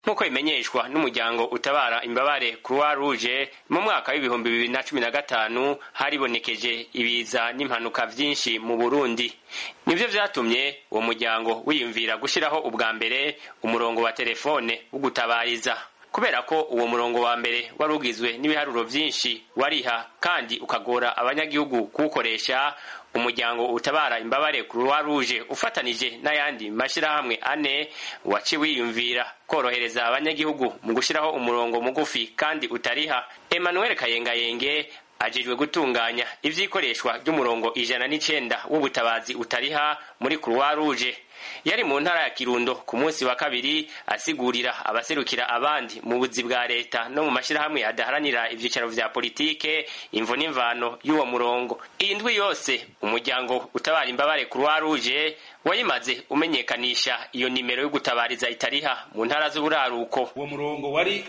nk'uko bimenyeshwa n'umuryango utabara imbabare Croix Rouge mu mwaka w'ibihumbi 2015 haribonekeje ibiza n'impanuka vyinshi mu Burundi. Nivyo vyatumye uwo muryango wiyumvira gushiraho ubwa mbere umurongo wa telefone wo gutabariza, kubera ko uwo murongo wa mbere warugizwe n'ibiharuro vyinshi wariha kandi ukagora abanyagihugu kuwukoresha. Umuryango utabara imbabare Croix Rouge ufatanije n'ayandi mashirahamwe ane waci wiyumvira korohereza abanyagihugu mu gushiraho umurongo mugufi kandi utariha. Emmanuel Kayengayenge ajejwe gutunganya ivyikoreshwa ry'umurongo 109 w'ubutabazi utariha muri Croix Rouge yari mu ntara ya Kirundo ku munsi wa kabiri asigurira abaserukira abandi mu buzi bwa leta no mu mashirahamwe adaharanira ivyicaro vya politike imvo n'imvano y'uwo murongo. Indwi yose umuryango utabara imbabare Croix Rouge wayimaze umenyekanisha iyo nimero yo gutabariza itariha mu ntara z'uburaruko. Uwo murongo wari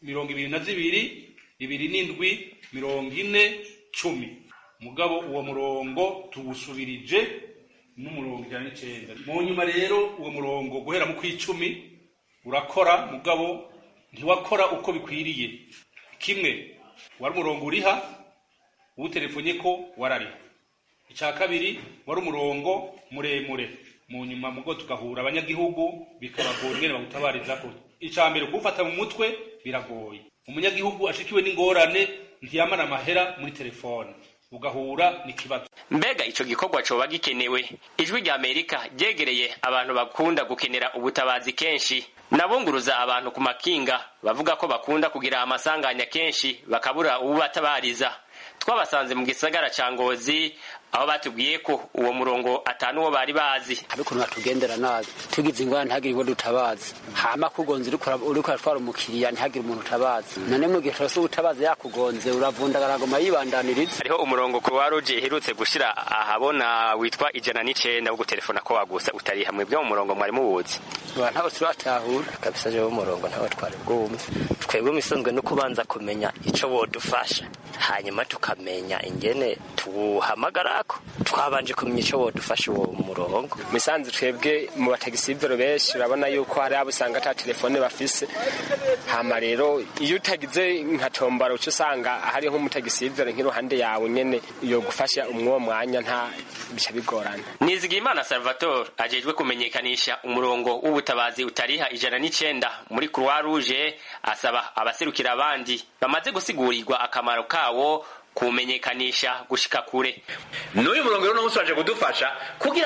22 27 40 10 mugabo uwo murongo tuwusubirije n'umurongo 9. Mu nyuma rero uwo murongo guhera mu kw'icumi urakora mugabo ntiwakora uko bikwiriye. Kimwe wari umurongo uriha uwutelefonye ko warariha. Icya kabiri wari umurongo muremure. Mu nyuma mugo tukahura abanyagihugu bikabagora ingene bagutabariza ko. Icya mbere kufata mu mutwe biragoye. Umunyagihugu ashikiwe n'ingorane ntiyamana amahera muri telefone ugahura n'ikibazo. Mbega ico gikorwa coba gikenewe. Ijwi rya Amerika ryegereye abantu bakunda gukenera ubutabazi kenshi nabunguruza abantu ku makinga bavuga ko bakunda kugira amasanganya kenshi bakabura ububatabariza. Twabasanze mu gisagara ca Ngozi aho batubwiye ko uwo murongo atanu wo bari bazi. Abiko natugendera nabi tugize ingwana ntagire ngo dutabazi hama kugonze uriko atwara umukiriya ntagire umuntu utabazi. None mu gihe cyose utabazi yakugonze uravundagara ngo mayibandaniriza. Hariho umurongo Croix Rouge iherutse gushira ahabona witwa 109 wo gutelefona ko wagusa utari hamwe byo mu murongo mwari mubuzi. Ntaho turatahura kabisa je umurongo ntaho twari bwumve. Twebwe misonzwe no kubanza kumenya ico bodufasha hanyuma tukamenya ingene tuhamagara twabanje kumenya ico bodufasha uwo murongo. Misanze twebwe mu batagisivero benshi urabona yuko hari abusanga ata telefone bafise, hama rero iyo utagize nka tombara uco usanga hari nko mutagisivero nk'iruhande yawe nyene iyo gufasha umwo mwanya nta bica bigorana. Nizigimana Salvatore ajejwe kumenyekanisha umurongo w'ubutabazi utariha 109 muri Croix Rouge asaba abaserukira abandi bamaze gusigurirwa akamaro kawo kumenyekanisha gushika kure. N'uyu murongo rero n'umuswaje kudufasha kugira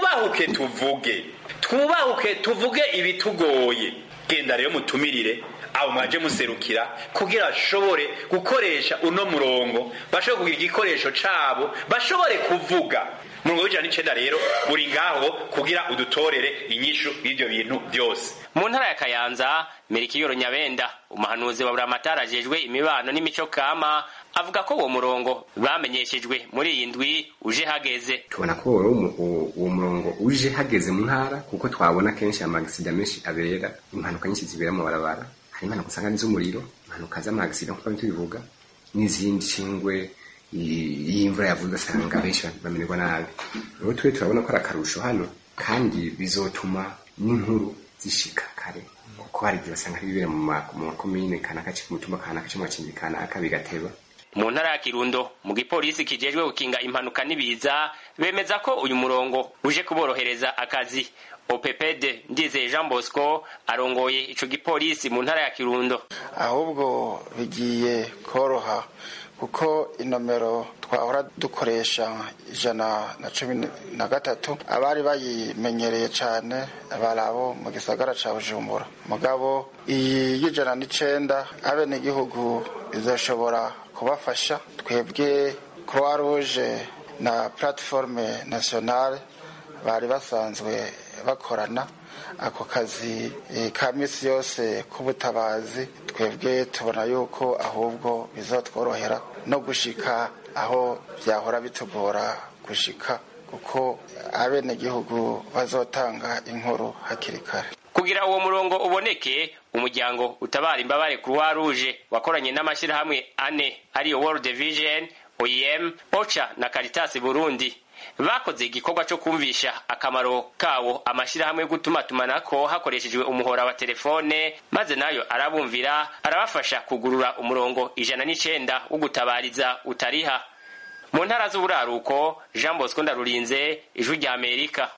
twubahuke tuvuge ibitugoye. Genda rero mutumirire abo mwaje muserukira kugira ashobore gukoresha uno murongo bashobore kugira igikoresho cabo bashobore kuvuga. Murongo w'ijana n'icenda rero uri ngaho kugira udutorere inyishu y'ivyo bintu byose. Mu ntara ya Kayanza Merikiyoro Nyabenda umuhanuzi wa Buramatara ajejwe imibano n'imico kama avuga ko uwo murongo bamenyeshejwe muri iyi ndwi uje hageze. Tubona ko uwo murongo uje hageze mu ntara kuko twabona kenshi amagisida menshi abera impanuka nyinshi zibera mu barabara. Hari impanuka usanga n'iz'umuriro, impanuka z'amagisida nk'uko tubivuga n'izindi cingwe y'imvura yavuze asanga benshi bamenerwa nabi. Rero twe turabona ko arakarusho hano kandi bizotuma n'inkuru zishika kare kuko hari basanga bibera mu makomine kanaka cy'umutumba kanaka cy'umwakindi kanaka bigateba. Mu ntara ya Kirundo mu gipolisi kijejwe gukinga impanuka nibiza bemeza ko uyu murongo uje kuborohereza akazi. OPPD Ndizeye Jean Bosco arongoye ico gipolisi mu ntara ya Kirundo. Ahubwo bigiye koroha kuko inomero twahora dukoresha 113 abari bayimenyereye cyane abarabo mu gisagara ca Bujumbura. Mugabo iyi 109 abene igihugu izoshobora kubafasha. Twebwe Croix Rouge na plateforme nationale bari basanzwe bakorana ako kazi ka misi yose k'ubutabazi. Twebwe tubona yuko ahubwo bizotworohera no gushika aho byahora bitugora gushika kuko abene gihugu bazotanga inkuru hakiri kare. Kugira uwo murongo uboneke umuryango utabara imbabare Croix Rouge wakoranye n'amashirahamwe ane ariyo World Vision, OIM, OCHA na Caritas Burundi bakoze igikorwa cyo kumvisha akamaro kawo amashirahamwe yo gutumatumanako hakoreshejwe umuhora wa telefone, maze nayo arabumvira arabafasha kugurura umurongo 109 wo gutabariza utariha. Mu ntara z'uburaruko, Jean Bosco Ndarurinze, Ijwi rya Amerika.